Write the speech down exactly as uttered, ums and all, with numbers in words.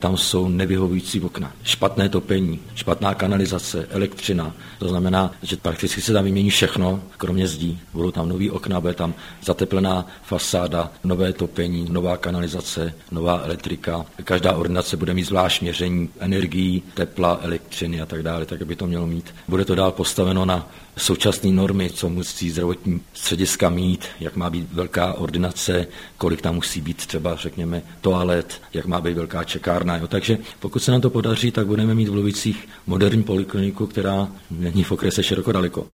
tam jsou nevyhovující okna, špatné topení, špatná kanalizace, elektřina. To znamená, že prakticky se tam vymění všechno, kromě zdí. Budou tam nový okna, bude tam zateplená fasáda, nové topení, nová kanalizace, nová elektrika. Každá ordinace bude mít zvlášť měření energií, tepla, elektřiny a tak dále, tak aby to mělo mít. Bude to dál postaveno na současné normy, co musí zdravotní střediska mít, jak má být velká ordinace, kolik tam musí být třeba, řekněme, toalet, jak má být velká čekárna. Jo. Takže pokud se nám to podaří, tak budeme mít v Lovicích moderní polikliniku, která není v okrese široko daleko.